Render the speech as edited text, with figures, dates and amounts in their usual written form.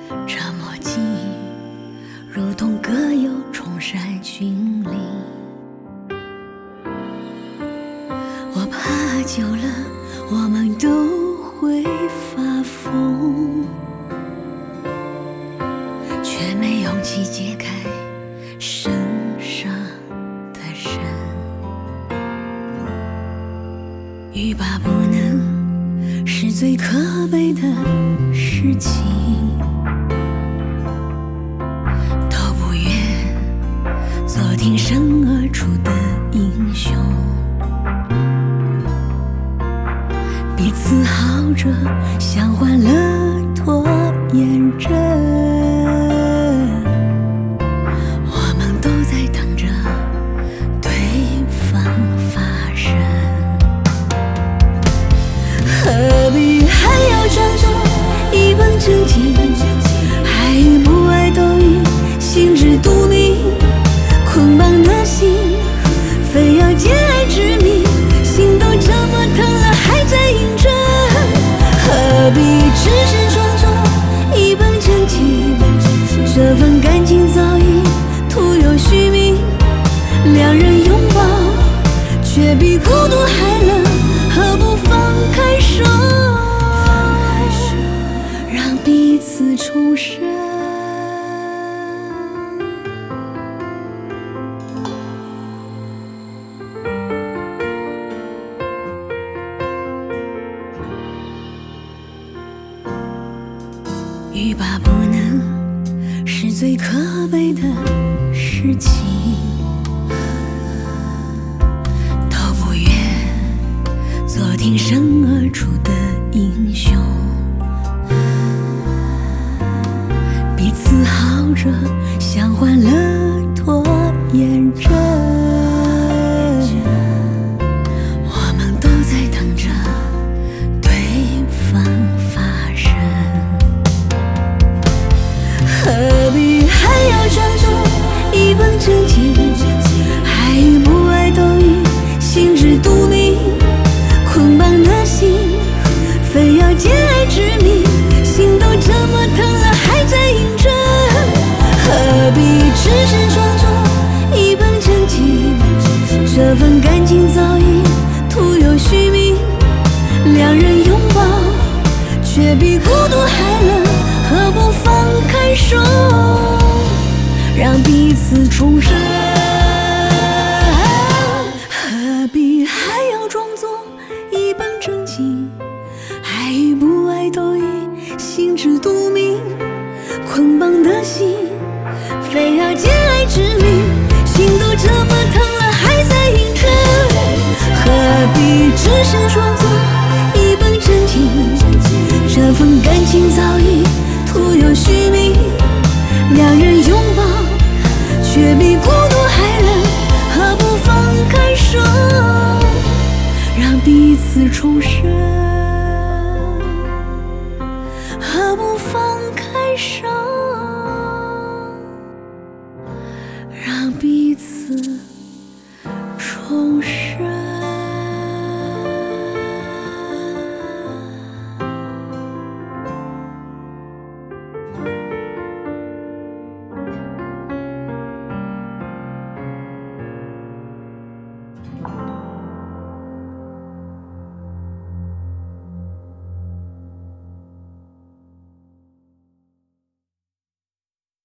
这么近，如同各有崇山峻岭。我怕久了我们都会发疯，却没勇气解开身上的绳。欲罢不能是最可悲的事情，都不愿做挺身而出的英雄。彼此好着，像患了拖延症，我们都在等着对方发生。何必还要装作一本正经，爱与不爱都已心知肚明，捆绑的心非要见爱之名，心都这么疼了还在硬着。何必只是装作一本正经，这份感情早已徒有虚名。两人拥抱却比孤独还冷，何不放开手，让彼此重生。欲罢不能是最可悲的事情，都不愿做挺身而出的英雄。彼此好着，像患了拖延症，我们都在等着对方发生。何必还要装作一本正经，爱与不爱都已心知肚明，捆绑的心非要见爱之名，心都这么疼了还在硬着。何必只是装作一本正经，这份感情早已徒有虚名。两人拥抱却比孤独还冷，何不放开手，让彼此重生。何必还要装作一本正经，爱与不爱都已心知肚明，捆绑的心非要见爱之名，心都这么疼了还在硬撑。何必只是装作一本正经，这份感情早已徒有虚名。两人拥抱却比孤独还冷，何不放开手，让彼此重生。何不放开手，让彼此重生。